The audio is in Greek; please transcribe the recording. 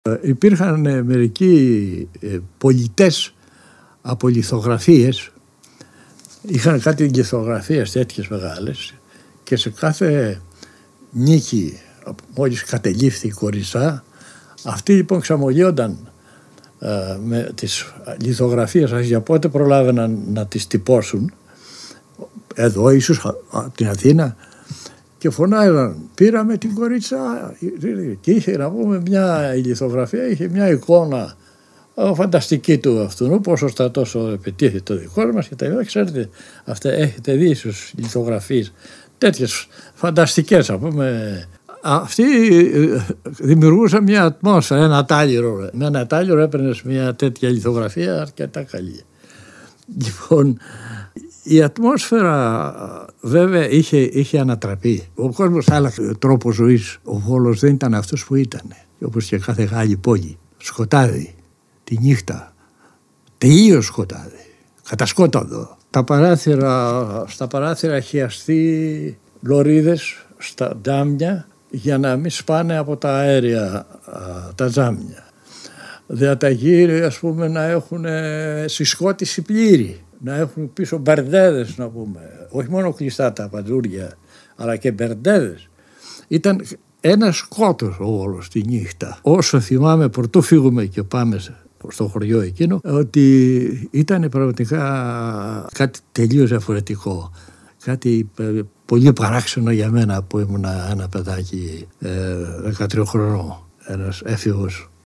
Υπήρχαν μερικοί πολιτές από λιθογραφίες, είχαν κάτι λιθογραφίες τέτοιες μεγάλες και σε κάθε νίκη, μόλις κατελήφθη η Κοριτσά, αυτοί λοιπόν ξαμολιόνταν με τις λιθογραφίες, για πότε προλάβαιναν να τις τυπώσουν εδώ ίσως την Αθήνα, και φωνάζαν πήραμε την Κοριτσά, και είχε να πούμε μια λιθογραφία, είχε μια εικόνα φανταστική του αυτού, πόσο ο στρατός επιτίθεται το δικό μας και τα λοιπά. Ξέρετε, αυτά έχετε δει ίσως λιθογραφίες τέτοιες φανταστικές, να πούμε. Αυτοί δημιουργούσαν μια ατμόσφαιρα, ένα τάλιρο. Με ένα τάλιρο έπαιρνες μια τέτοια λιθογραφία αρκετά καλή. Λοιπόν, η ατμόσφαιρα βέβαια είχε ανατραπεί. Ο κόσμος άλλαξε τρόπο ζωής. Ο Βόλος δεν ήταν αυτός που ήταν. Όπως και κάθε Γάλλη πόλη. Σκοτάδι, τη νύχτα, τελείως σκοτάδι, κατασκόταδο. Στα παράθυρα χιαστεί λωρίδες στα τζάμια για να μην σπάνε από τα αέρια τα τζάμια. Διαταγή, ας πούμε, να έχουν συσκότηση πλήρη, να έχουν πίσω μπερδέδες, να πούμε, όχι μόνο κλειστά τα παντζούρια, αλλά και μπερδέδες. Ήταν ένα σκότος ο Βόλος τη νύχτα. Όσο θυμάμαι, πρωτού φύγουμε και πάμε στο χωριό εκείνο, ότι ήταν πραγματικά κάτι τελείως διαφορετικό. Κάτι πολύ παράξενο για μένα που ήμουν ένα παιδάκι 13 χρονών, ένας έφηβος